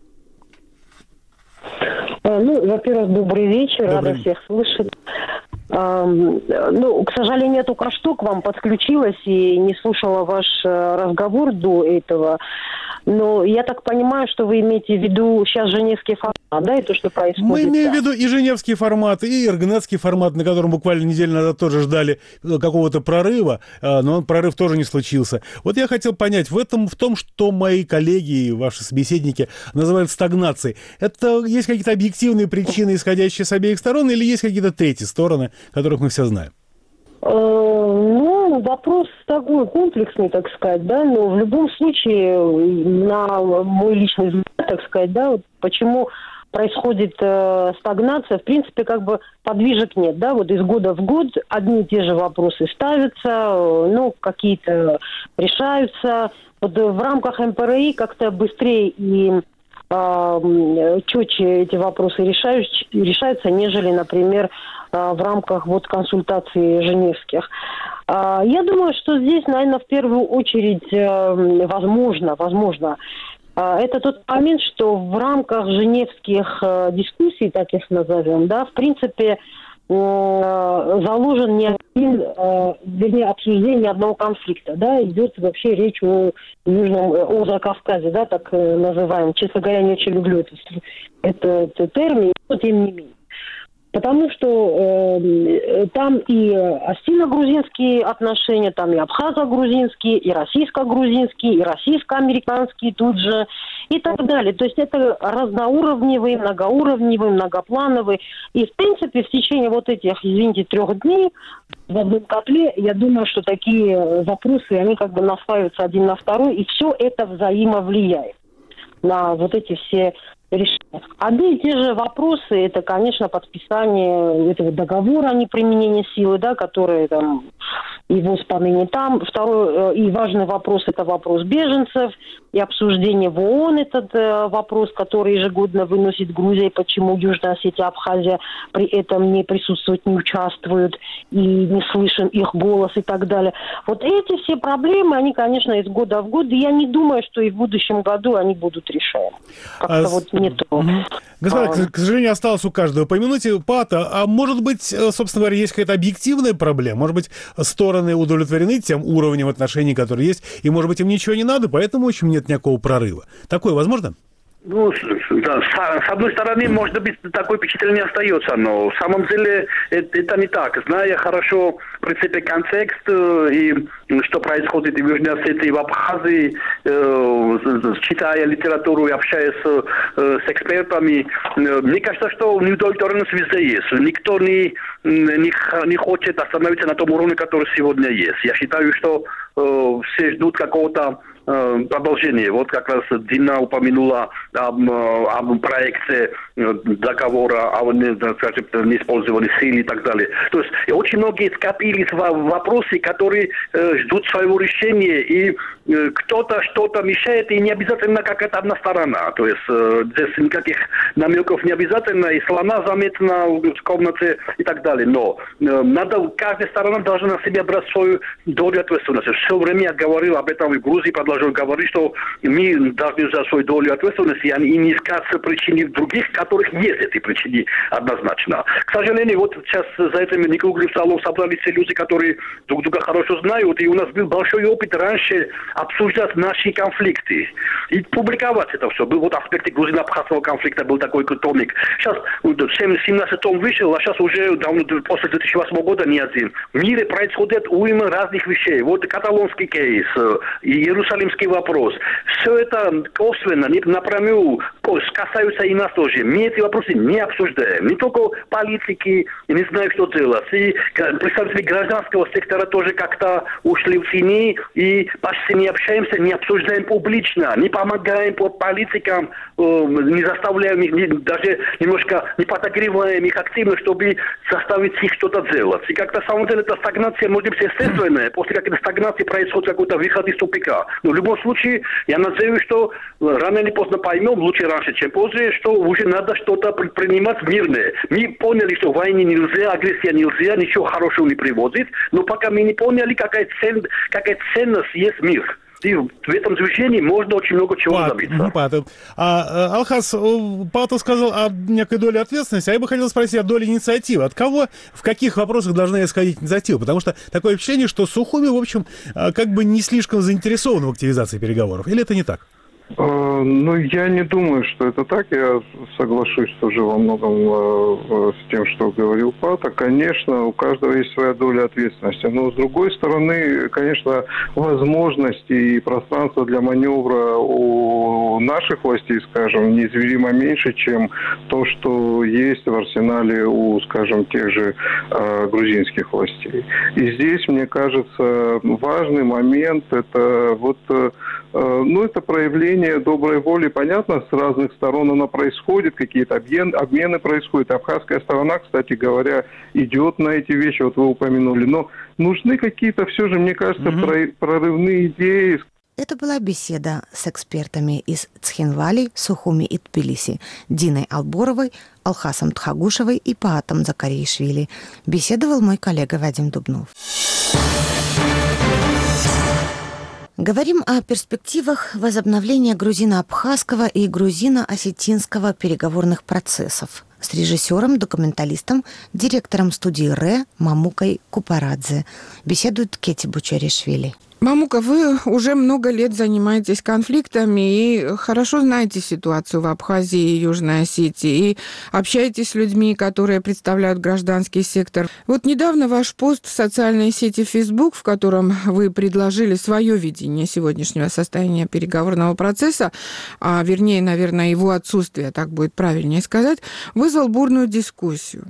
Ну, во-первых, добрый вечер, рада всех слышать. Ну, к сожалению, я только что к вам подключилась и не слушала ваш разговор до этого. Но я так понимаю, что вы имеете в виду сейчас женевский формат, да, и то, что происходит? Мы имеем в виду и женевский формат, и иргнетский формат, на котором буквально неделю назад тоже ждали какого-то прорыва, но прорыв тоже не случился. Вот я хотел понять, в том, что мои коллеги и ваши собеседники называют стагнацией, это есть какие-то объективные причины, исходящие с обеих сторон, или есть какие-то третьи стороны, которых мы все знаем? Ну, вопрос такой комплексный, так сказать, да, но в любом случае, на мой личный взгляд, так сказать, да, вот почему происходит стагнация, в принципе, как бы подвижек нет, да, вот из года в год одни и те же вопросы ставятся, ну, какие-то решаются, вот в рамках МПРИ как-то быстрее и четче эти вопросы решаются, нежели, например, в рамках вот консультаций женевских. Я думаю, что здесь, наверное, в первую очередь, возможно, это тот момент, что в рамках женевских дискуссий, так их назовем, да, в принципе, заложен не один, вернее, обсуждение ни одного конфликта, да, идет вообще речь о Закавказе, да, так называем. Честно говоря, не очень люблю этот термин, но тем не менее. Потому что там и осетино-грузинские отношения, там и абхазо-грузинские, и российско-грузинские, и российско-американские тут же, и так далее. То есть это разноуровневый, многоуровневый, многоплановый. И, в принципе, в течение вот этих, 3 дней в одном котле, я думаю, что такие вопросы, они как бы наслаиваются один на второй, и все это взаимовлияет на вот эти все решения. Одни и те же вопросы, это, конечно, подписание этого договора о неприменении силы, да, который там его поныне там. Второй и важный вопрос – это вопрос беженцев, и обсуждение в ООН этот вопрос, который ежегодно выносит Грузия, почему Южная Осетия и Абхазия при этом не присутствуют, не участвуют, и не слышен их голос и так далее. Вот эти все проблемы, они, конечно, из года в год, и я не думаю, что и в будущем году они будут решаемы. Как-то вот не то. Господа, к сожалению, осталось у каждого по минуте. Пата, а может быть, собственно говоря, есть какая-то объективная проблема? Может быть, стороны удовлетворены тем уровнем отношений, которые есть, и, может быть, им ничего не надо, поэтому очень нет никакого прорыва. Такое возможно? Ну, да, с одной стороны, может быть, такое впечатление остается, но в самом деле это не так. Зная хорошо, в принципе, контекст и что происходит и в Южной Осетии, и в Абхазии, читая литературу и общаясь с экспертами, мне кажется, что неудовлетворенность везде есть. Никто не хочет остановиться на том уровне, который сегодня есть. Я считаю, что все ждут какого-то продолжение. Вот как раз Дина упомянула об проекте договора о неиспользовании силы и так далее. То есть очень многие скопились вопросы, которые ждут своего решения, и кто-то что-то мешает, и не обязательно какая-то одна сторона. То есть здесь никаких намеков не обязательно, и слона заметна в комнате и так далее. Но каждая сторона должна на себя брать свою долю ответственности. Все время я говорил об этом и в Грузии, продолжаю говорить, что мы должны взять свою долю ответственности и не искать причины в других, которых есть эти причины однозначно. К сожалению, вот сейчас за этим круглым столом собрались все люди, которые друг друга хорошо знают, и у нас был большой опыт раньше обсуждать наши конфликты и публиковать это все. Был вот аспект грузино-абхазского конфликта, был такой томик. Сейчас в 17 том вышел, а сейчас уже давно, после 2008 года не один. В мире происходит уйма разных вещей. Вот каталонский кейс, иерусалимский вопрос. Все это косвенно, напрямую касаются и нас тоже. Мы эти вопросы не обсуждаем. Не только политики, не знаю, что делать. И представители гражданского сектора тоже как-то ушли в тени и почти не общаемся, не обсуждаем публично, не помогаем политикам, не заставляем их, даже немножко не подогреваем их активно, чтобы заставить их что-то делать. И как-то, на самом деле, эта стагнация может быть естественная. После какой-то стагнации происходит какой-то выход из тупика. Но в любом случае, я надеюсь, что рано или поздно поймем, лучше раньше, чем позже, что уже надо что-то предпринимать мирное. Мы поняли, что войне нельзя, агрессия нельзя, ничего хорошего не приводит, но пока мы не поняли, какая ценность есть мир. И в этом движении можно очень много чего добиться. Алхас, Пата сказал о некой доле ответственности, а я бы хотел спросить о доле инициативы. От кого, в каких вопросах должна исходить инициатива? Потому что такое впечатление, что Сухуми, в общем, как бы не слишком заинтересован в активизации переговоров. Или это не так? Ну, я не думаю, что это так. Я соглашусь тоже во многом с тем, что говорил Пата. Конечно, у каждого есть своя доля ответственности. Но, с другой стороны, конечно, возможности и пространство для маневра у наших властей, скажем, неизмеримо меньше, чем то, что есть в арсенале у, скажем, тех же грузинских властей. И здесь, мне кажется, важный момент – это вот, это проявление доброй воли, понятно, с разных сторон она происходит, какие-то обмены происходят. Абхазская сторона, кстати говоря, идет на эти вещи, вот вы упомянули. Но нужны какие-то все же, мне кажется, прорывные идеи. Это была беседа с экспертами из Цхинвали, Сухуми и Тбилиси, Диной Алборовой, Алхасом Тхагушевой и Паатом Закариишвили. Беседовал мой коллега Вадим Дубнов. Говорим о перспективах возобновления грузино-абхазского и грузино-осетинского переговорных процессов с режиссером, документалистом, директором студии РЭ Мамукой Купарадзе. Беседует Кети Бучаришвили. Мамука, вы уже много лет занимаетесь конфликтами и хорошо знаете ситуацию в Абхазии и Южной Осетии, и общаетесь с людьми, которые представляют гражданский сектор. Вот недавно ваш пост в социальной сети Facebook, в котором вы предложили свое видение сегодняшнего состояния переговорного процесса, а вернее, наверное, его отсутствие, так будет правильнее сказать, вызвал бурную дискуссию.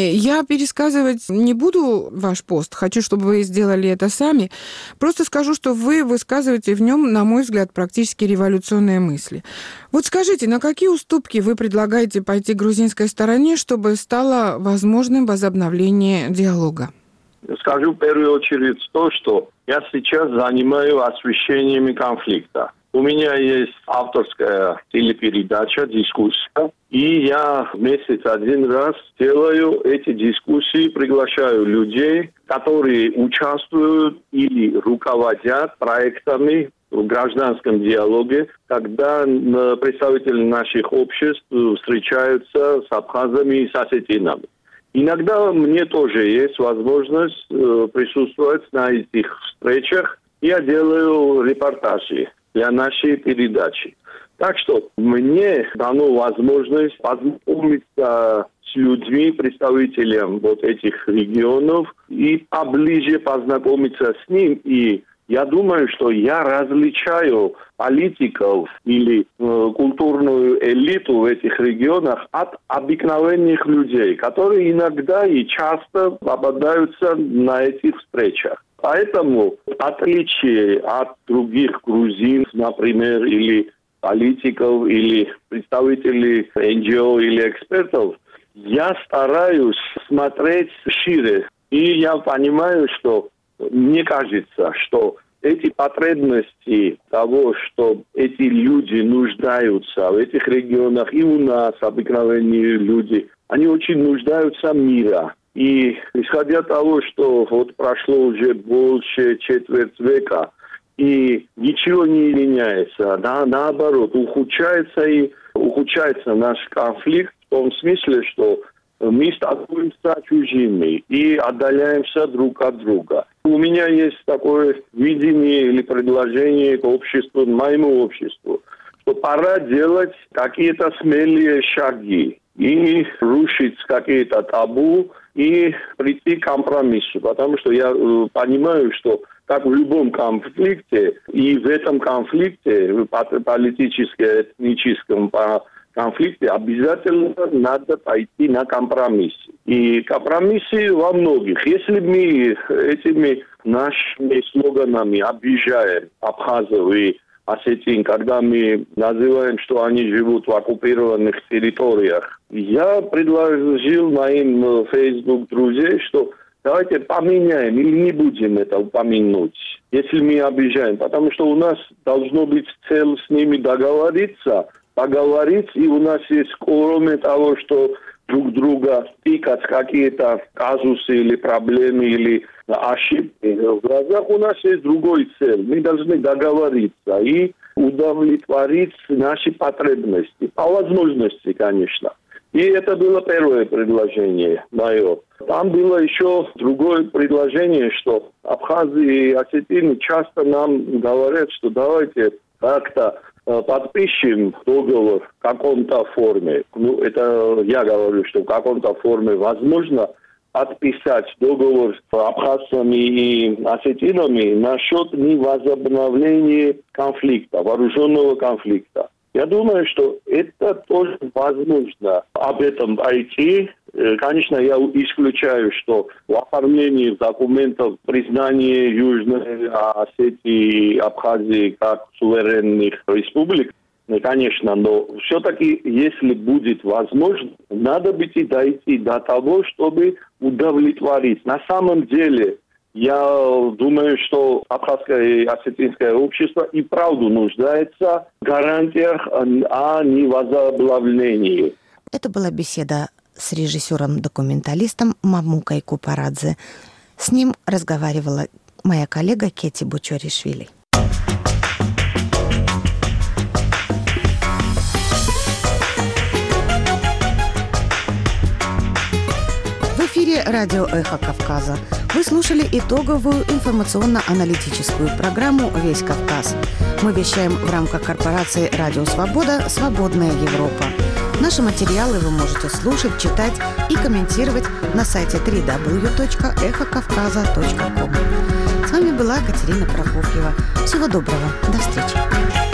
Я пересказывать не буду ваш пост, хочу, чтобы вы сделали это сами, просто скажу, что вы высказываете в нем, на мой взгляд, практически революционные мысли. Вот скажите, на какие уступки вы предлагаете пойти грузинской стороне, чтобы стало возможным возобновление диалога? Скажу в первую очередь то, что я сейчас занимаюсь освещениями конфликта. У меня есть авторская телепередача, дискуссия, и я в месяц один раз делаю эти дискуссии, приглашаю людей, которые участвуют или руководят проектами в гражданском диалоге, когда представители наших обществ встречаются с абхазами и с осетинами. Иногда мне тоже есть возможность присутствовать на этих встречах. Я делаю репортажи для нашей передачи. Так что мне дано возможность познакомиться с людьми, представителями вот этих регионов, и поближе познакомиться с ним. И я думаю, что я различаю политиков или культурную элиту в этих регионах от обыкновенных людей, которые иногда и часто попадаются на этих встречах. Поэтому, в отличие от других грузин, например, или политиков, или представителей НГО или экспертов, я стараюсь смотреть шире. И я понимаю, что мне кажется, что эти потребности того, что эти люди нуждаются в этих регионах, и у нас обыкновенные люди, они очень нуждаются в мире. И исходя от того, что вот прошло уже больше четверть века, и ничего не меняется, наоборот, ухудшается наш конфликт в том смысле, что мы становимся чужими и отдаляемся друг от друга. У меня есть такое видение или предложение к обществу, моему обществу, что пора делать какие-то смелые шаги и рушить какие-то табу и прийти к компромиссу. Потому что я понимаю, что как в любом конфликте, и в этом конфликте, политическо-этническом конфликте, обязательно надо пойти на компромисс. И компромиссы во многих. Если мы этими нашими слоганами обижаем абхазов и осетин, когда мы называем, что они живут в оккупированных территориях, я предложил моим Facebook друзей, что давайте поменяем или не будем это упомянуть, если мы обижаем. Потому что у нас должно быть цель с ними поговорить, и у нас есть, кроме того, что друг друга тыкать какие-то казусы или проблемы, или ошибки в глазах, у нас есть другой цель. Мы должны договориться и удовлетворить наши потребности. По возможности, конечно. И это было первое предложение мое. Там было еще другое предложение, что абхазы и осетины часто нам говорят, что давайте как-то подпишем договор в каком-то форме. Ну, это я говорю, что в каком-то форме возможно подписать договор с абхазцами и осетинами насчет невозобновления конфликта, вооруженного конфликта. Я думаю, что это тоже возможно об этом пойти. Конечно, я исключаю, что в оформлении документов признания Южной Осетии и Абхазии как суверенных республик, конечно, но все-таки, если будет возможно, надо бы дойти до того, чтобы удовлетворить. На самом деле, я думаю, что абхазское и осетинское общество и правду нуждается в гарантиях о невозобновлении. Это была беседа с режиссером-документалистом Мамукой Купарадзе. С ним разговаривала моя коллега Кети Бучаришвили. эфире радио «Эхо Кавказа». Вы слушали итоговую информационно-аналитическую программу «Весь Кавказ». Мы вещаем в рамках корпорации «Радио Свобода. Свободная Европа». Наши материалы вы можете слушать, читать и комментировать на сайте www.эхокавказа.ком. С вами была Катерина Прокофьева. Всего доброго. До встречи.